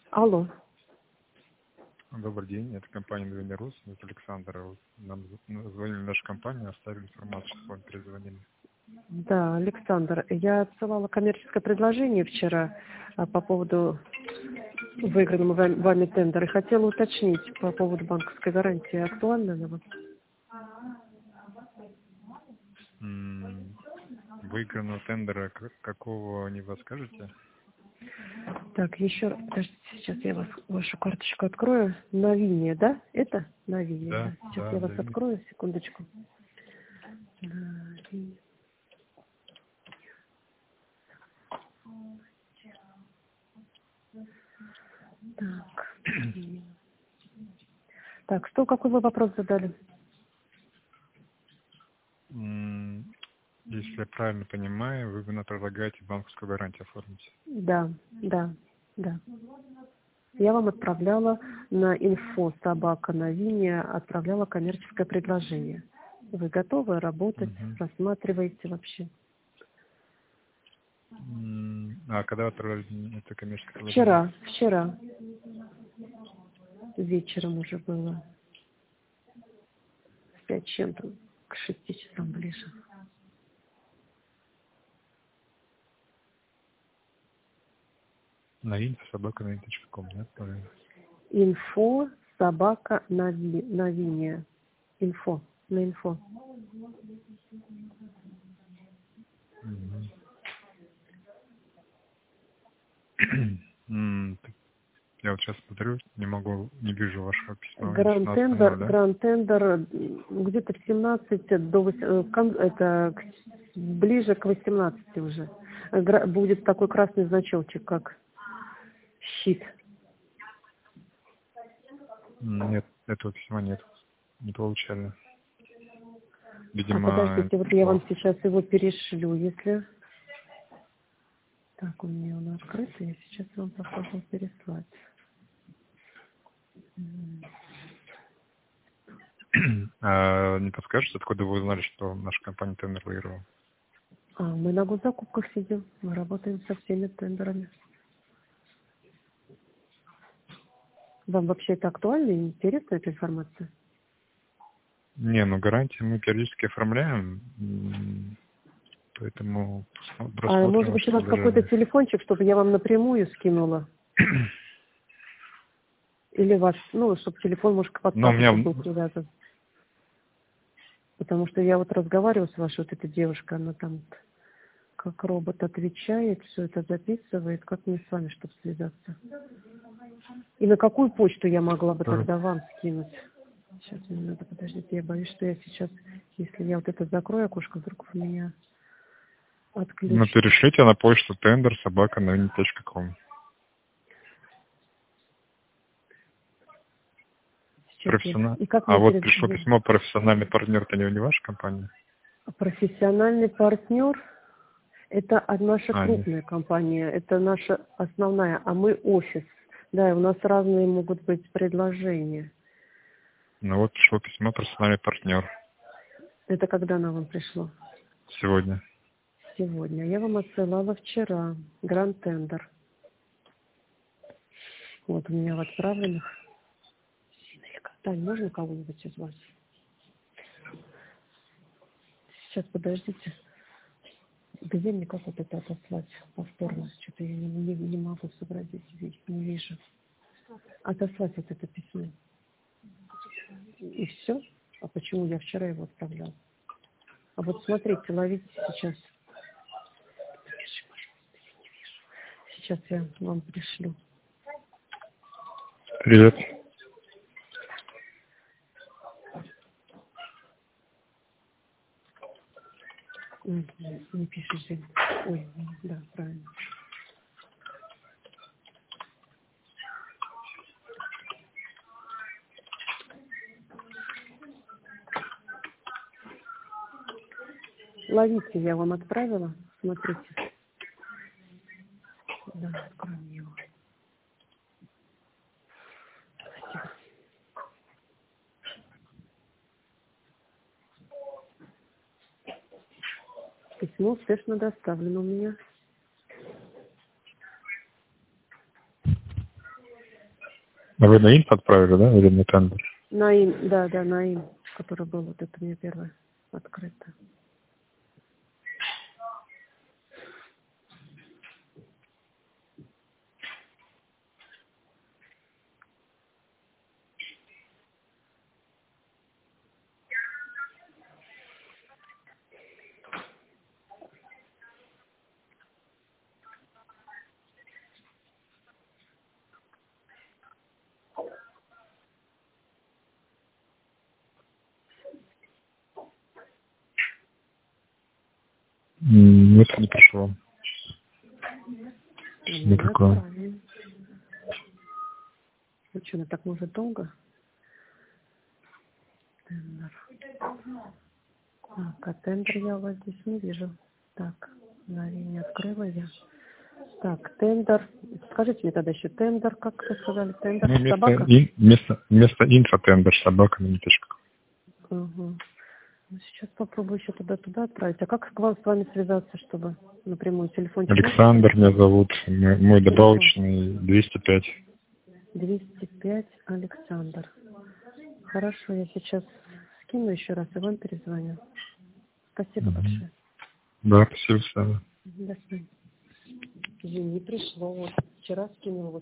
Алло. Добрый день, это компания «Венерус», это Александр. Нам звонили в нашу компанию, оставили информацию, что с вами перезвонили. Да, Александр, я отсылала коммерческое предложение вчера по поводу выигранного вами тендера и хотела уточнить по поводу банковской гарантии. Актуально ли вам? Выигранного тендера какого не вы скажете? Так, еще раз, подождите, сейчас я вашу карточку открою. Новиния, да? Это Новиния, да? Сейчас Да, я вас да. открою, секундочку. Новиния. Так. Так, что, какой вы вопрос задали? Если я правильно понимаю, вы предлагаете банковскую гарантию оформить. Да. Я вам отправляла на инфо собака Новиния, отправляла коммерческое предложение. Вы готовы работать, рассматриваете вообще? А когда отправили это коммерческое предложение? Вчера. Вечером уже было. В 5 чем-то, к 6 часам ближе. На info@novin.com, нет? Инфо собака Новиния. Инфо. На инфо. Я вот сейчас смотрю, не вижу вашего письма. Гранд-тендер где-то в 17 до 8, это ближе к 18 уже. Будет такой красный значочек, как щит. Нет, этого письма нет. Не получали. Видимо, Подождите, вот я вам сейчас его перешлю, если... Так, у меня он открыт, я сейчас вам попробую переслать. Не подскажете, откуда вы узнали, что наша компания тендер выиграла? Мы на госзакупках сидим, мы работаем со всеми тендерами. Вам вообще это актуально и интересна эта информация? Не, гарантии мы периодически оформляем, поэтому просмотрим. Может быть, у вас какой-то телефончик, чтобы я вам напрямую скинула? Или ваш, чтобы телефон, может, к WhatsApp был привязан? Потому что я вот разговариваю с вашей вот этой девушкой, она там как робот отвечает, все это записывает. Как мне с вами, чтобы связаться? И на какую почту я могла бы тогда вам скинуть? Сейчас мне надо, подождите, я боюсь, что я сейчас, если я вот это закрою окошко, вдруг у меня отключится. Перешлите на почту tender@novin.com. Вот пришло письмо «Профессиональный партнер», это не ваша компания? Профессиональный партнер – это наша крупная компания, это наша основная, а мы офис. Да, и у нас разные могут быть предложения. Вот пришло письмо «Профессиональный партнер». Это когда оно вам пришло? Сегодня. Сегодня. Я вам отсылала вчера. Гранд-тендер. Вот у меня в отправленных. Тань, можно кого-нибудь из вас? Сейчас, подождите. Где мне как вот это отослать повторно? Что-то я не могу сообразить, не вижу. Отослать вот это письмо. И все? А почему я вчера его отправляла? А вот смотрите, ловите сейчас. Напиши, пожалуйста, я не вижу. Сейчас я вам пришлю. Привет. Не пишите. Ой, да, правильно. Ловите, я вам отправила. Смотрите. Да, откроем его. Письмо успешно доставлено у меня. А вы на инфо отправили, да, или на тендер? На им, да, на им, который был, вот это у меня первое открыто. Нет, не пришло. Никакого. Ну что, так может долго? Тендер. Так, а тендер я у вас здесь не вижу. Так, не открыла я. Так, тендер. Скажите мне тогда еще тендер, как вы сказали, тендер, Ну, собака? вместо инфо тендер собака минуточка. Угу. Ну, сейчас попробую еще туда отправить. А как с вами связаться, чтобы напрямую телефончик? Александр меня зовут, мой добавочный 205. 205 Александр. Хорошо, я сейчас скину еще раз и вам перезвоню. Спасибо большое. Да, спасибо. До свидания. Не пришло. Вот вчера скинула.